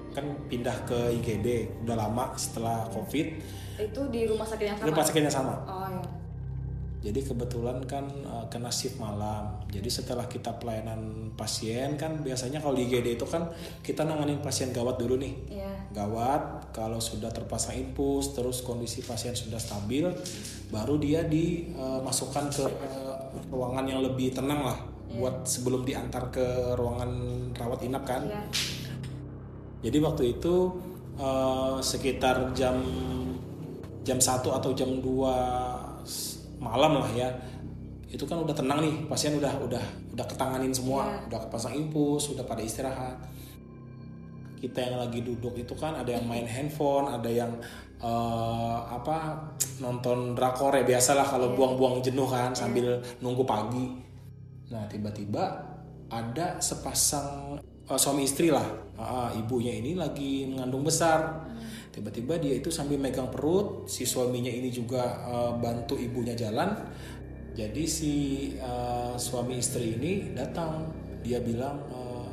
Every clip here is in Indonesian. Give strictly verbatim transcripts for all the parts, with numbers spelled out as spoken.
kan pindah ke I G D udah lama setelah COVID. Itu di rumah sakit yang sama? Rumah sakit yang sama. Oh iya. Jadi kebetulan kan uh, kena shift malam. Jadi setelah kita pelayanan pasien kan biasanya kalau di I G D itu kan kita nanganin pasien gawat dulu nih. Iya. Gawat, kalau sudah terpasang infus, terus kondisi pasien sudah stabil, baru dia dimasukkan uh, ke uh, ruangan yang lebih tenang lah, iya. Buat sebelum diantar ke ruangan rawat inap kan. Iya. Jadi waktu itu uh, sekitar jam jam satu atau jam dua malam lah ya, itu kan udah tenang nih, pasien udah udah udah ketanganin semua, yeah. Udah kepasang infus, udah pada istirahat. Kita yang lagi duduk itu kan ada yang main handphone, ada yang uh, apa nonton drakor ya, biasalah kalau yeah. Buang-buang jenuh kan sambil yeah. Nunggu pagi. Nah tiba-tiba ada sepasang uh, suami istri lah, uh, ibunya ini lagi mengandung besar. Tiba-tiba dia itu sambil megang perut, si suaminya ini juga uh, bantu ibunya jalan. Jadi si uh, suami istri ini datang, dia bilang, uh,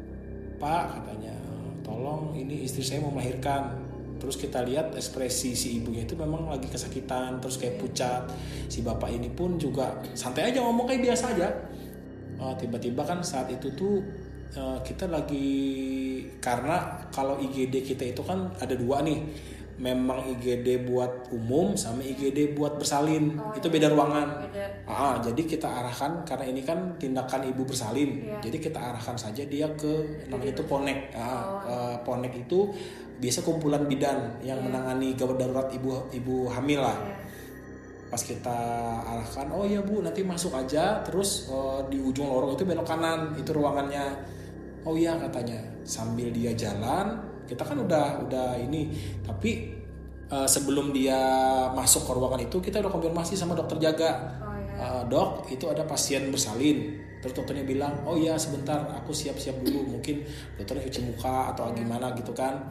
Pak katanya, tolong ini istri saya mau melahirkan. Terus kita lihat ekspresi si ibunya itu memang lagi kesakitan, terus kayak pucat. Si bapak ini pun juga santai aja ngomong kayak biasa aja. Uh, tiba-tiba kan saat itu tuh uh, kita lagi, karena kalau I G D kita itu kan ada dua nih, memang I G D buat umum sama I G D buat bersalin. Oh, itu beda ruangan. Beda. Ah, jadi kita arahkan karena ini kan tindakan ibu bersalin, yeah. Jadi kita arahkan saja dia ke namanya itu ponek. Ah, oh. uh, ponek itu biasa kumpulan bidan yang yeah. Menangani gawat darurat ibu ibu hamil lah. Yeah. Pas kita arahkan, oh ya Bu nanti masuk aja, terus uh, di ujung lorong itu belok kanan, itu ruangannya. Oh iya katanya, sambil dia jalan, kita kan udah udah ini, tapi uh, sebelum dia masuk ke ruangan itu kita udah konfirmasi sama dokter jaga. Oh, iya. uh, dok, itu ada pasien bersalin. Terus dokternya bilang, oh iya sebentar, aku siap-siap dulu, mungkin dokternya cuci muka atau gimana gitu kan.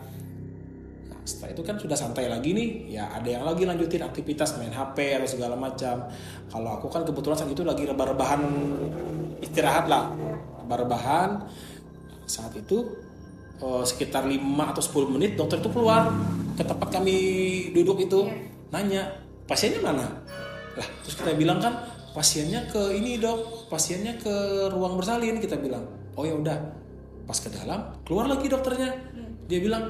Nah, setelah itu kan sudah santai lagi nih, ya ada yang lagi lanjutin aktivitas main H P atau segala macam. Kalau aku kan kebetulan saat itu lagi rebah-rebahan istirahat lah, rebah-rebahan. Saat itu uh, sekitar lima atau sepuluh menit dokter itu keluar ke tempat kami duduk itu, yeah. Nanya pasiennya mana lah, terus kita bilang kan pasiennya ke ini dok, pasiennya ke ruang bersalin, kita bilang oh ya udah. Pas ke dalam keluar lagi dokternya, dia bilang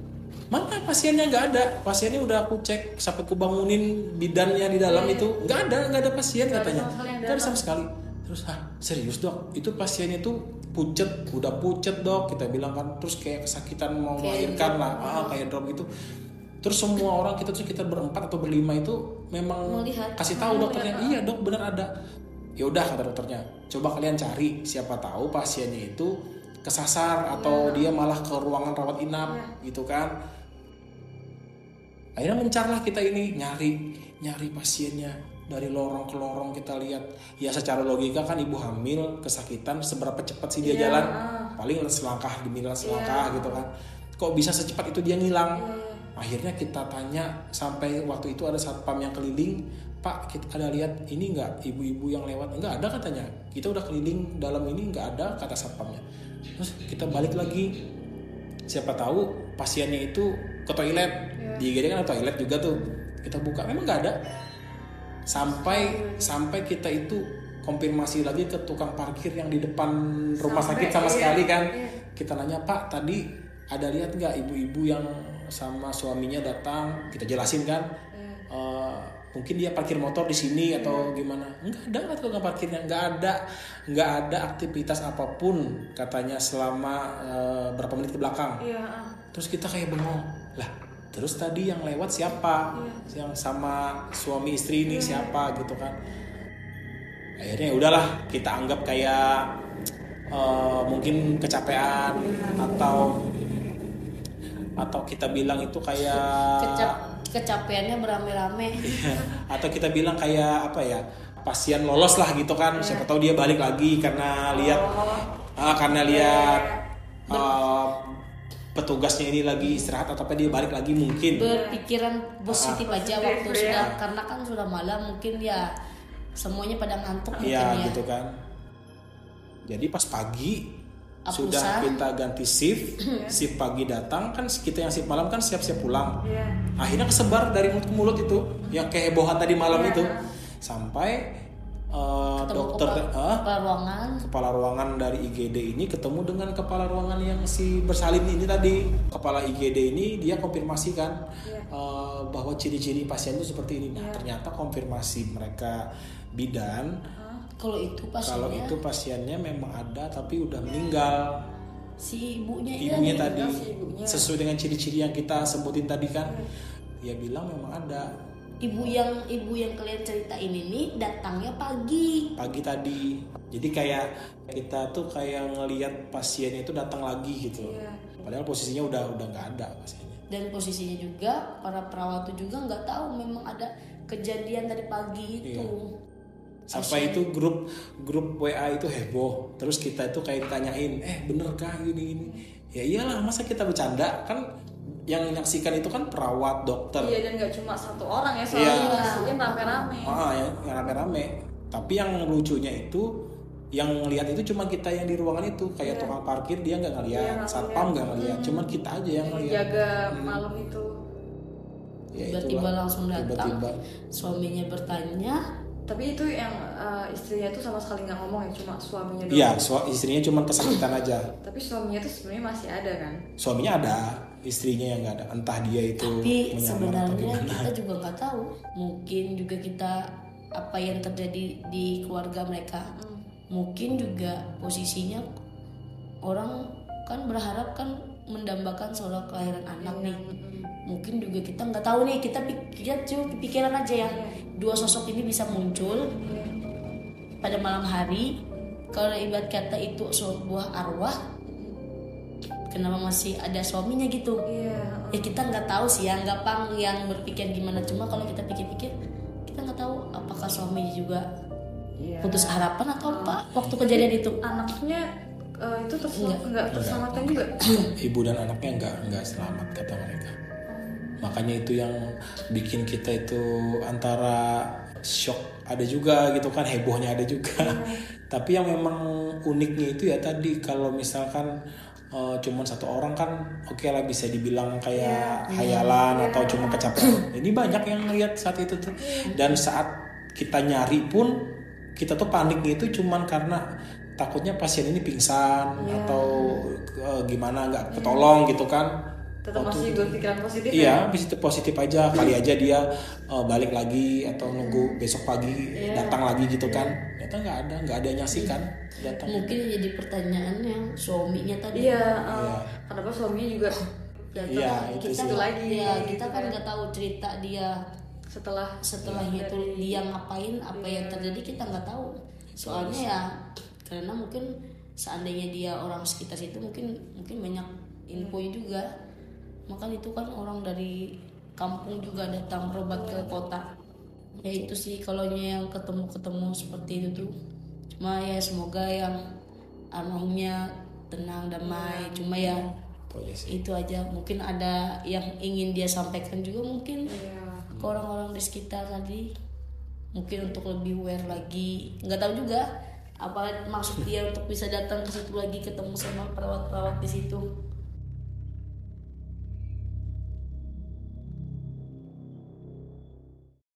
mana pasiennya, nggak ada, pasiennya udah aku cek sampai aku bangunin bidannya di dalam, yeah. Itu nggak ada nggak ada pasien gak katanya, nggak ada sama sekali. Terus ah serius dok, itu pasiennya tuh pucet, udah pucet dok, kita bilang kan, terus kayak kesakitan mau melahirkan lah, ah, kayak drop gitu. Terus semua orang kita tuh sekitar berempat atau berlima itu memang melihat, kasih tahu dokternya, iya dok benar ada. Ya udah kata dokternya, coba kalian cari, siapa tahu pasiennya itu kesasar atau ya. Dia malah ke ruangan rawat inap, ya. Gitu kan. Akhirnya mencarlah kita ini nyari nyari pasiennya. Dari lorong ke lorong kita lihat, ya secara logika kan ibu hamil kesakitan seberapa cepat sih dia yeah. Jalan, paling selangkah demi selangkah yeah. Gitu kan, kok bisa secepat itu dia ngilang. Yeah. Akhirnya kita tanya, sampai waktu itu ada satpam yang keliling, Pak kita ada lihat ini nggak ibu-ibu yang lewat, nggak ada katanya, kita udah keliling dalam ini nggak ada kata satpamnya. Terus kita balik lagi, siapa tahu pasiennya itu ke toilet, yeah. Di I G D kan ada toilet juga tuh, kita buka memang nggak ada. Sampai sampai kita itu konfirmasi lagi ke tukang parkir yang di depan rumah sakit sama iya, sekali kan, iya. Kita nanya Pak tadi ada lihat nggak ibu-ibu yang sama suaminya datang, kita jelasin kan, iya. uh, mungkin dia parkir motor di sini atau iya. Gimana, nggak ada kata tukang parkirnya, nggak ada nggak ada aktivitas apapun katanya selama uh, berapa menit ke belakang, iya. Terus kita kayak bengong lah. Terus tadi yang lewat siapa? Yeah. Yang sama suami istri ini yeah. Siapa gitu kan? Akhirnya udahlah kita anggap kayak uh, mungkin kecapean atau atau kita bilang itu kayak Kecap, kecapeannya beramai-ramai. Atau kita bilang kayak apa ya? Pasien lolos lah gitu kan? Yeah. Siapa tahu dia balik lagi karena lihat oh. uh, karena lihat. Uh, petugasnya ini lagi istirahat atau apa dia balik lagi mungkin berpikiran positif uh, aja waktu ya. Sudah karena kan sudah malam mungkin ya semuanya pada ngantuk mungkin ya, ya gitu kan. Jadi pas pagi sudah kita ganti shift, shift pagi datang kan kita yang shift malam kan siap-siap pulang. Yeah. Akhirnya kesebar dari mulut ke mulut itu yang kehebohan tadi malam Yeah. itu sampai uh, dokter kepala, uh, kepala ruangan kepala ruangan dari I G D ini ketemu dengan kepala ruangan yang si bersalin ini tadi. Kepala I G D ini dia konfirmasi kan Yeah. uh, bahwa ciri-ciri pasien itu seperti ini. Nah, Yeah. ternyata konfirmasi mereka bidan kalau itu pasiennya kalau itu pasiennya memang ada tapi udah meninggal. si ibunya Ibunya ini tadi si ibunya. sesuai dengan ciri-ciri yang kita sebutin tadi kan. Dia bilang memang ada ibu yang ibu yang kalian cerita ini nih datangnya pagi. pagi tadi. Jadi kayak kita tuh kayak ngelihat pasiennya itu datang lagi gitu. Iya. Padahal posisinya udah udah nggak ada pasiennya. Dan posisinya juga para perawat itu juga nggak tahu memang ada kejadian tadi pagi itu. Iya. Sampai itu grup grup W A itu heboh. Terus kita itu kayak ditanyain, eh bener kah gini gini? Ya iyalah, masa kita bercanda kan? Yang menyaksikan itu kan perawat, dokter. Iya, dan nggak cuma satu orang ya, Iya. soalnya pasien rame-rame. Ah, yang, yang rame-rame. Tapi yang lucunya itu, yang ngelihat itu cuma kita yang di ruangan itu, kayak Iya. tukang parkir dia nggak ngelihat, Iya, satpam nggak ngeliat. ngelihat, Hmm. cuma kita aja yang Yang ngelihat. jaga Hmm. malam itu. Ya, Tiba-tiba itulah. langsung datang. Tiba-tiba. Suaminya bertanya, Tapi itu yang uh, istrinya itu sama sekali nggak ngomong ya, cuma suaminya doang. Iya, su- istrinya cuma kesakitan aja. Tapi suaminya tuh sebenarnya masih ada kan? Suaminya ada, istrinya yang nggak ada. Entah dia itu tapi menyamar atau sebenarnya gimana. kita juga nggak tahu. Mungkin juga kita apa yang terjadi di keluarga mereka. Hmm. Mungkin juga posisinya orang kan berharap kan mendambakan seorang kelahiran anak nih. Mungkin juga kita nggak tahu nih, kita pikir cuma pikiran aja ya, dua sosok ini bisa muncul pada malam hari. Kalau ibarat kata itu sebuah arwah, kenapa masih ada suaminya gitu? Iya. Ya kita nggak tahu sih ya, nggak pang yang berpikir gimana. Cuma kalau kita pikir-pikir, kita nggak tahu apakah suami juga Iya. putus harapan atau apa waktu kejadian itu. Anaknya uh, itu tersel- Enggak. nggak terselamatkan juga. Ibu dan anaknya nggak nggak selamat kata mereka. Makanya itu yang bikin kita itu antara shock ada juga gitu kan, hebohnya ada juga. Tapi yang memang uniknya itu ya tadi kalau misalkan uh, cuman satu orang kan oke lah bisa dibilang kayak hayalan atau cuma kecapean. Ini banyak yang lihat saat itu tuh. Dan saat kita nyari pun kita tuh paniknya itu cuman karena takutnya pasien ini pingsan atau uh, gimana nggak ketolong gitu kan. Tetap Waktu masih itu- berpikiran positif Iya, ya. positif positif aja. Kali aja dia uh, balik lagi atau nunggu besok pagi Iya. datang lagi gitu kan. Ternyata nggak ada, nggak ada yang nyaksikan datang. Mungkin jadi pertanyaannya suaminya tadi. Iya. uh, Iya. Kenapa suaminya juga Ya, Iya, kita, itu kita sih. Itu lagi, ya, gitu kita kan kan. nggak tahu cerita dia setelah setelahnya itu dari- dia ngapain, apa yang terjadi kita nggak tahu. Soalnya ya karena mungkin seandainya dia orang sekitar situ mungkin mungkin banyak infonya juga. Makanya itu kan orang dari kampung juga datang berobat ke kota. Ya itu sih kalau yang ketemu-ketemu seperti itu tuh. Cuma ya semoga yang almarhumnya tenang damai. Cuma ya Itu aja sih. itu aja. Mungkin ada yang ingin dia sampaikan juga mungkin Iya. ke orang-orang di sekitar tadi. Mungkin untuk lebih aware lagi. Nggak tahu juga apa maksud dia untuk bisa datang ke situ lagi ketemu sama perawat-perawat di situ.